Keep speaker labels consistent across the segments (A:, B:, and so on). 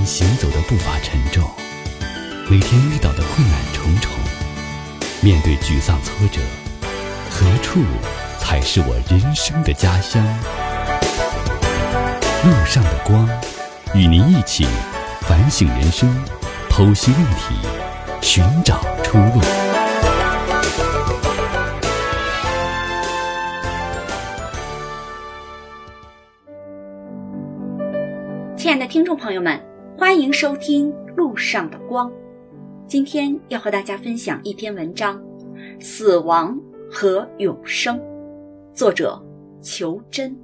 A: 天行走的步伐沉重，每天遇到的困难重重，面对沮丧挫折，何处才是我人生的家乡？路上的光，与您一起反省人生，剖析问题，寻找出路。
B: 亲爱的听众朋友们，欢迎收听路上的光。今天要和大家分享一篇文章，死亡和永生，作者裘真。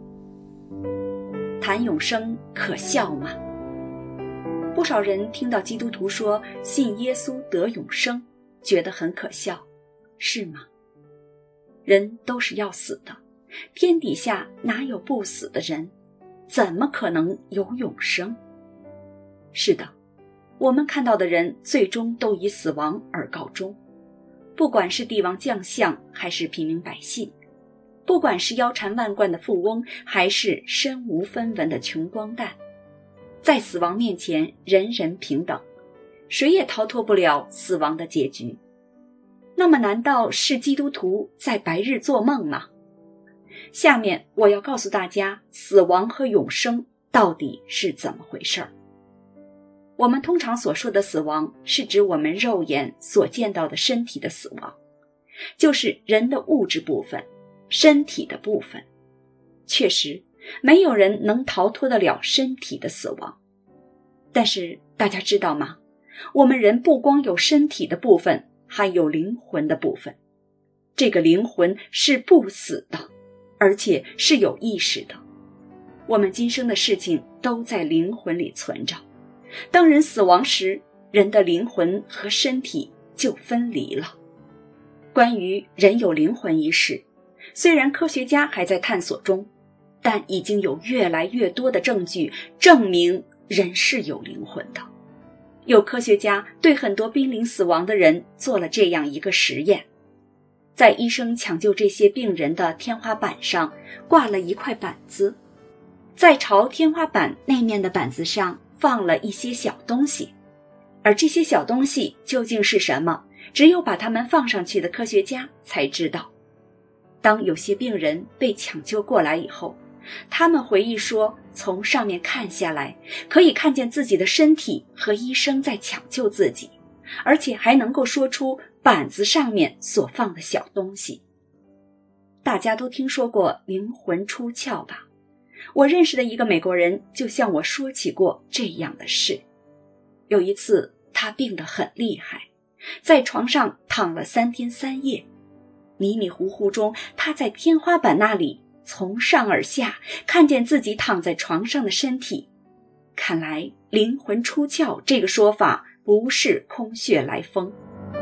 B: 谈永生可笑吗？不少人听到基督徒说信耶稣得永生，觉得很可笑，是吗？人都是要死的，天底下哪有不死的人？怎么可能有永生？是的，我们看到的人最终都以死亡而告终，不管是帝王将相还是平民百姓，不管是腰缠万贯的富翁还是身无分文的穷光蛋，在死亡面前人人平等，谁也逃脱不了死亡的结局。那么难道是基督徒在白日做梦吗？下面我要告诉大家，死亡和永生到底是怎么回事儿。我们通常所说的死亡，是指我们肉眼所见到的身体的死亡，就是人的物质部分，身体的部分。确实，没有人能逃脱得了身体的死亡。但是大家知道吗？我们人不光有身体的部分，还有灵魂的部分。这个灵魂是不死的，而且是有意识的。我们今生的事情都在灵魂里存着。当人死亡时，人的灵魂和身体就分离了。关于人有灵魂一事，虽然科学家还在探索中，但已经有越来越多的证据证明人是有灵魂的。有科学家对很多濒临死亡的人做了这样一个实验，在医生抢救这些病人的天花板上挂了一块板子，在朝天花板那面的板子上放了一些小东西，而这些小东西究竟是什么，只有把它们放上去的科学家才知道。当有些病人被抢救过来以后，他们回忆说，从上面看下来，可以看见自己的身体和医生在抢救自己，而且还能够说出板子上面所放的小东西。大家都听说过灵魂出窍吧？我认识的一个美国人就向我说起过这样的事。有一次他病得很厉害，在床上躺了3天3夜，迷迷糊糊中，他在天花板那里从上而下看见自己躺在床上的身体。看来灵魂出窍这个说法不是空穴来风。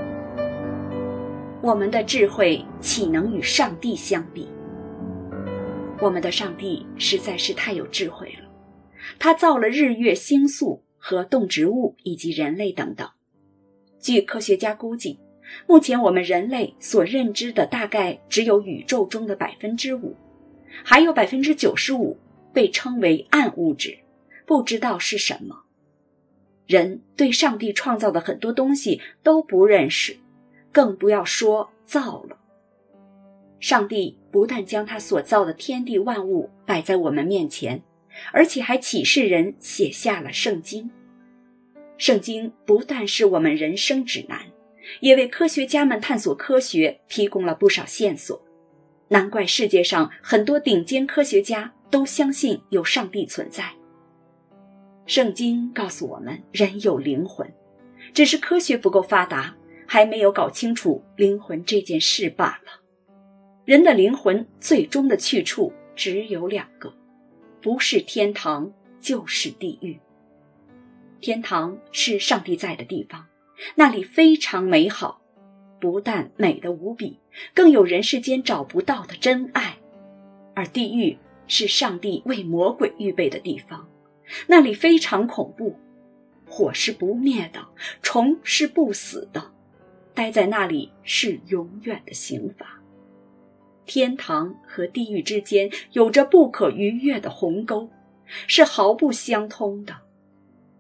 B: 我们的智慧岂能与上帝相比？我们的上帝实在是太有智慧了，他造了日月星宿和动植物以及人类等等。据科学家估计，目前我们人类所认知的大概只有宇宙中的 5%， 还有 95% 被称为暗物质，不知道是什么。人对上帝创造的很多东西都不认识，更不要说造了。上帝不但将他所造的天地万物摆在我们面前，而且还启示人写下了圣经。圣经不但是我们人生指南，也为科学家们探索科学提供了不少线索。难怪世界上很多顶尖科学家都相信有上帝存在。圣经告诉我们，人有灵魂，只是科学不够发达，还没有搞清楚灵魂这件事罢了。人的灵魂最终的去处只有2个，不是天堂就是地狱。天堂是上帝在的地方，那里非常美好，不但美得无比，更有人世间找不到的真爱。而地狱是上帝为魔鬼预备的地方，那里非常恐怖，火是不灭的，虫是不死的，待在那里是永远的刑罚。天堂和地狱之间有着不可逾越的鸿沟，是毫不相通的。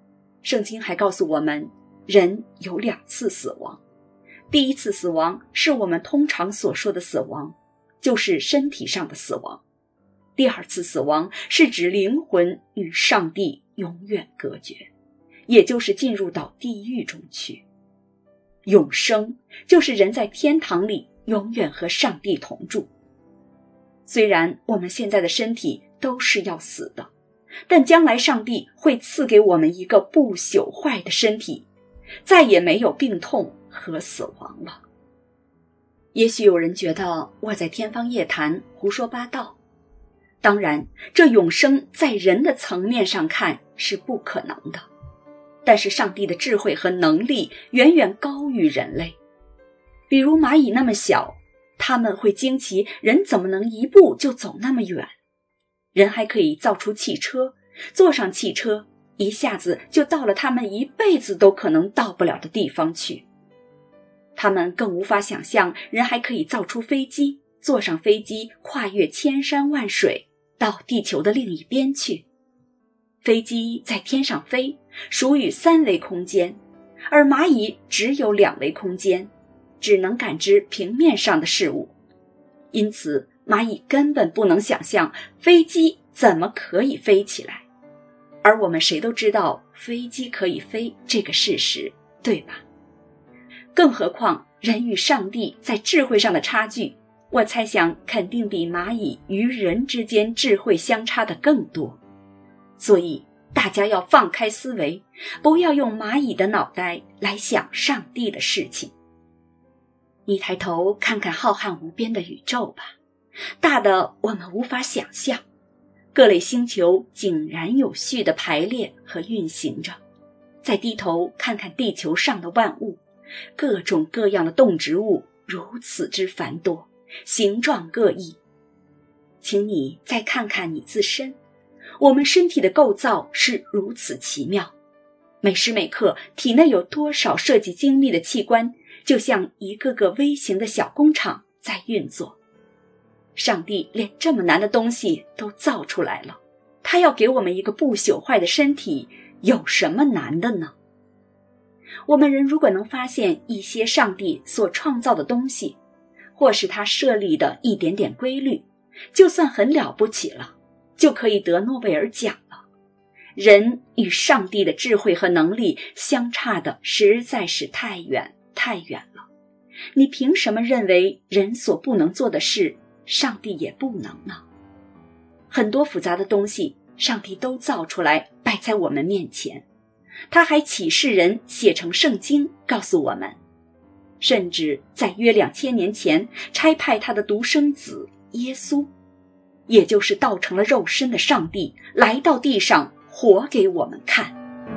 B: 圣经还告诉我们，人有2次死亡。第一次死亡是我们通常所说的死亡，就是身体上的死亡。第2次死亡是指灵魂与上帝永远隔绝，也就是进入到地狱中去。永生就是人在天堂里永远和上帝同住。虽然我们现在的身体都是要死的，但将来上帝会赐给我们一个不朽坏的身体，再也没有病痛和死亡了。也许有人觉得我在天方夜谭，胡说八道。当然，这永生在人的层面上看是不可能的，但是上帝的智慧和能力远远高于人类。比如蚂蚁那么小，他们会惊奇人怎么能一步就走那么远。人还可以造出汽车，坐上汽车，一下子就到了他们一辈子都可能到不了的地方去。他们更无法想象人还可以造出飞机，坐上飞机跨越千山万水，到地球的另一边去。飞机在天上飞，属于3维空间，而蚂蚁只有2维空间，只能感知平面上的事物。因此，蚂蚁根本不能想象飞机怎么可以飞起来。而我们谁都知道飞机可以飞这个事实，对吧？更何况人与上帝在智慧上的差距，我猜想肯定比蚂蚁与人之间智慧相差的更多。所以大家要放开思维，不要用蚂蚁的脑袋来想上帝的事情。你抬头看看浩瀚无边的宇宙吧，大的我们无法想象，各类星球井然有序地排列和运行着。再低头看看地球上的万物，各种各样的动植物如此之繁多，形状各异。请你再看看你自身，我们身体的构造是如此奇妙，每时每刻体内有多少设计精密的器官，就像一个个微型的小工厂在运作。上帝连这么难的东西都造出来了，他要给我们一个不朽坏的身体，有什么难的呢？我们人如果能发现一些上帝所创造的东西，或是他设立的一点点规律，就算很了不起了，就可以得诺贝尔奖了。人与上帝的智慧和能力相差的实在是太远太远了。你凭什么认为人所不能做的事，上帝也不能呢？很多复杂的东西，上帝都造出来摆在我们面前，他还启示人写成圣经告诉我们，甚至在约2000年前差派他的独生子耶稣，也就是道成了肉身的上帝，来到地上活给我们看。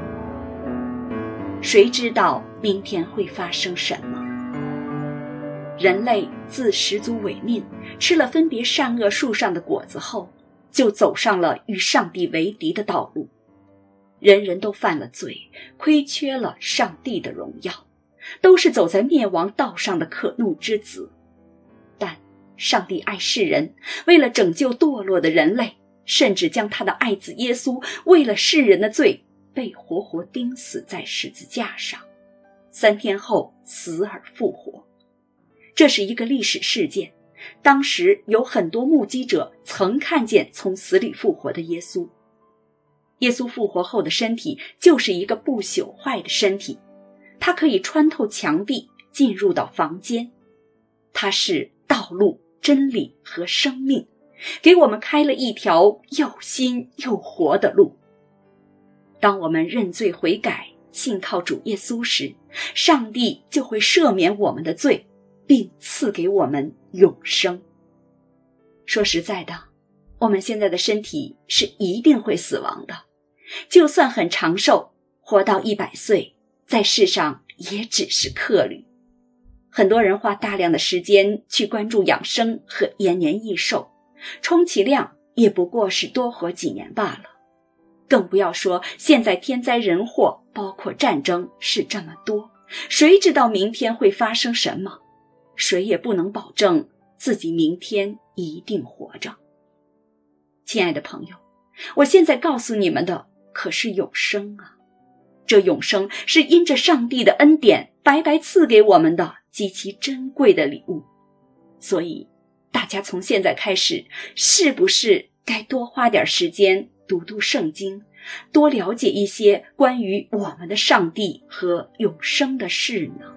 B: 谁知道明天会发生什么？人类自始祖违命，吃了分别善恶树上的果子后，就走上了与上帝为敌的道路。人人都犯了罪，亏缺了上帝的荣耀，都是走在灭亡道上的可怒之子。但上帝爱世人，为了拯救堕落的人类，甚至将他的爱子耶稣为了世人的罪被活活钉死在十字架上，3天后死而复活。这是一个历史事件，当时有很多目击者曾看见从死里复活的耶稣。耶稣复活后的身体就是一个不朽坏的身体，它可以穿透墙壁进入到房间。它是道路、真理和生命，给我们开了一条又新又活的路。当我们认罪悔改，信靠主耶稣时，上帝就会赦免我们的罪，并赐给我们永生。说实在的，我们现在的身体是一定会死亡的，就算很长寿，活到100岁，在世上也只是客旅。很多人花大量的时间去关注养生和延年益寿，充其量也不过是多活几年罢了。更不要说现在天灾人祸，包括战争是这么多，谁知道明天会发生什么？谁也不能保证自己明天一定活着。亲爱的朋友，我现在告诉你们的可是永生啊！ 这永生是因着上帝的恩典白白赐给我们的极其珍贵的礼物。所以大家从现在开始，是不是该多花点时间读读圣经，多了解一些关于我们的上帝和永生的事呢？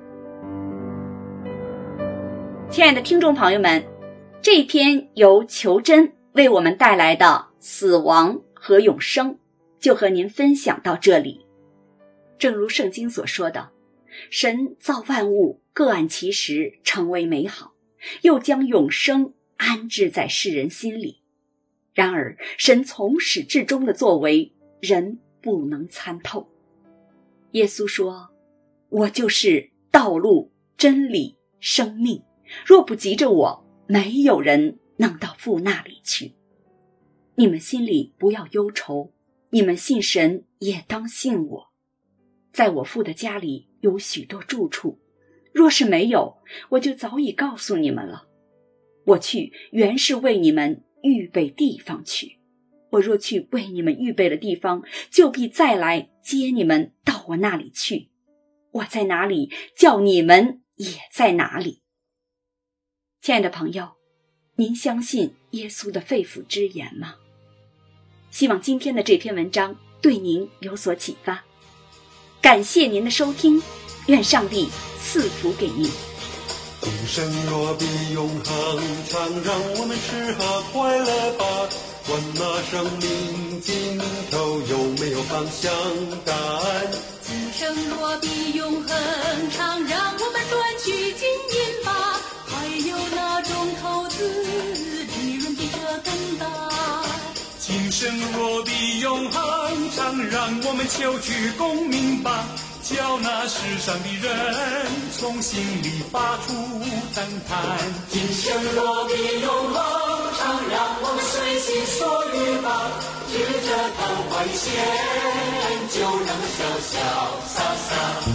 B: 亲爱的听众朋友们，这一篇由裘真为我们带来的死亡和永生就和您分享到这里。正如圣经所说的，神造万物各按其时，成为美好，又将永生安置在世人心里。然而神从始至终的作为，人不能参透。耶稣说，我就是道路、真理、生命，若不急着我，没有人能到父那里去。你们心里不要忧愁，你们信神也当信我。在我父的家里有许多住处，若是没有，我就早已告诉你们了。我去原是为你们预备地方去。我若去为你们预备了地方，就必再来接你们到我那里去。我在哪里，叫你们也在哪里。亲爱的朋友，您相信耶稣的肺腑之言吗？希望今天的这篇文章对您有所启发。感谢您的收听，愿上帝赐福给您。
C: 今生若比永恒长，让我们吃喝快乐吧。管那生命尽头有没有方向答案。
D: 今生若比永恒长，让我们赚取金银吧。还有那种投资利润比这更大。
E: 今生若比永恒长，让我们求取功名吧。叫那世上的人从心里发出赞叹。
F: 今生若比永恒长，让我们随心所欲吧。指着昙花一现，就让它潇潇洒洒。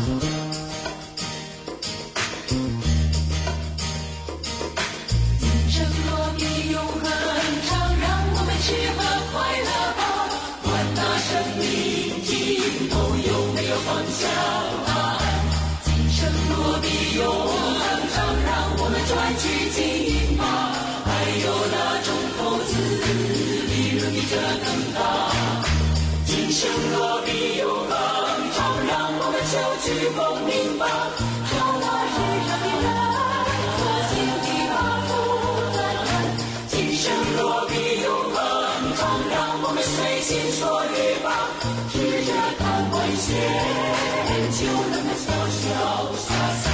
D: 今生若比永恒长，让我们吃喝快乐吧。管那生命尽头有没有方向答案。今生若比永恒长，让我们赚取金银吧。还有那种投资利润比这更大。
F: 今生若比永恒长，让我们求取功名吧。
D: 叫那世上的人从心里发出赞叹。
F: 今生若比永恒长，让我们随心所欲吧。指着昙花一现，就让它潇潇洒洒。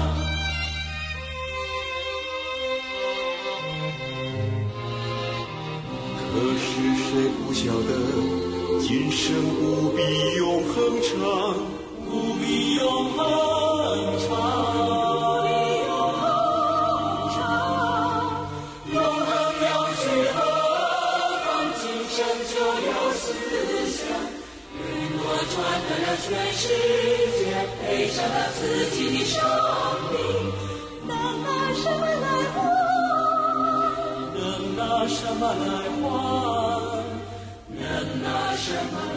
C: 可是谁不晓得，今生无比永恒长，
F: 无比永恒长，无比永恒长。永恒要去何方？今生就要思想。如果赚得了全世界，赔上了自己的生命，能拿什么来换？能拿什么来换？能拿什么